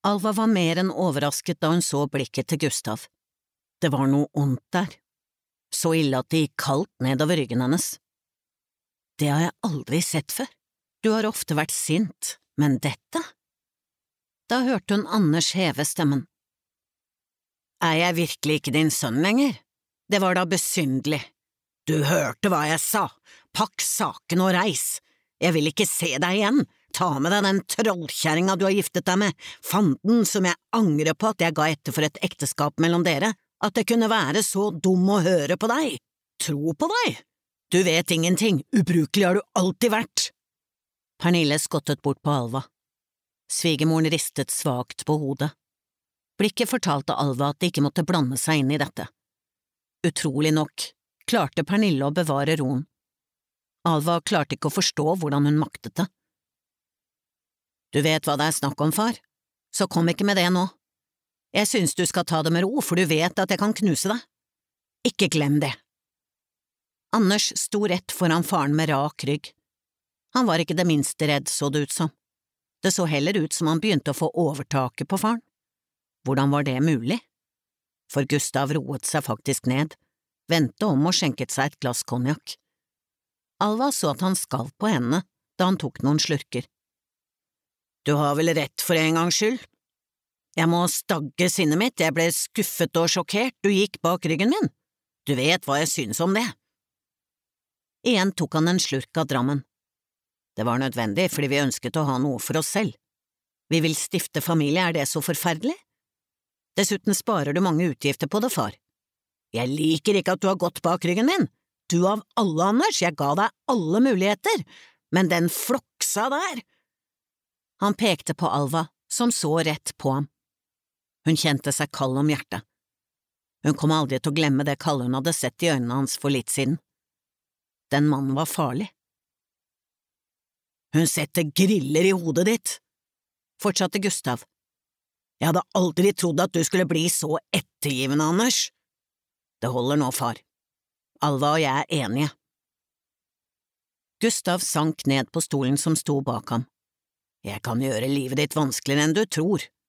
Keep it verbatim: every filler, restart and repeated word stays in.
Alva var mer enn overrasket da hun så blikket til Gustav. Det var noe ondt der, så ille at det gikk kaldt nedover ryggen hennes. Det har jeg aldri sett før. Du har ofte vært sint, men dette? Da hørte hun Anders heve stemmen. Er jeg virkelig ikke din sønn lenger? Det var da besynderlig. Du hørte hva jeg sa. Pakk saken og reis. Jeg vil ikke se deg igjen. Ta med deg den trollkjerringa du har giftet deg med, fanden som jeg angrer på at jeg ga etter for et ekteskap mellom dere, at det kunne være så dum å høre på deg. Tro på deg. Du vet ingenting, ubrukelig har du alltid vært. Pernille skottet bort på Alva. Svigermoren ristet svakt på hodet. Blikket fortalte Alva at de ikke måtte blande seg inn i dette. Utrolig nok klarte Pernille å bevare roen. Alva klarte ikke å forstå hvordan hun maktet det. Du vet hva det er snakk om, far, så kom ikke med det nå. Jeg synes du skal ta det med ro, for du vet at jeg kan knuse deg. Ikke glem det. Anders sto rett foran faren med rak rygg. Han var ikke det minste redd, så det ut som. Det så heller ut som han begynte å få overtaket på faren. Hvordan var det mulig? For Gustav roet seg faktisk ned, vendte om og skjenket seg et glass konjakk. Alva så at han skalv på hendene da han tok noen slurker. Du har vel rett for en gangs skyld? Jeg må stagge sinnet mitt, jeg ble skuffet og sjokkert, du gikk bak ryggen min. Du vet hva jeg synes om det. Igjen tok han en slurk av drammen. Det var nødvendig fordi vi ønsket å ha noe for oss selv. Vi vil stifte familie, er det så forferdelig? Dessuten sparer du mange utgifter på det, far. Jeg liker ikke at du har gått bak ryggen min. Du av alle, Anders, jeg ga deg alle muligheter, men den floksa der… Han pekte på Alva, som så rett på ham. Hun kjente seg kald om hjertet. Hun kom aldri til å glemme det kalde hun hadde sett i øynene hans for litt siden. Den mannen var farlig. Hun setter griller i hodet ditt, fortsatte Gustav. Jeg hadde aldri trodd at du skulle bli så ettergivende, Anders. Det holder nå, far. Alva og jeg er enige. Gustav sank ned på stolen som sto bak ham. Jeg kan gjøre livet ditt vanskeligere enn du tror,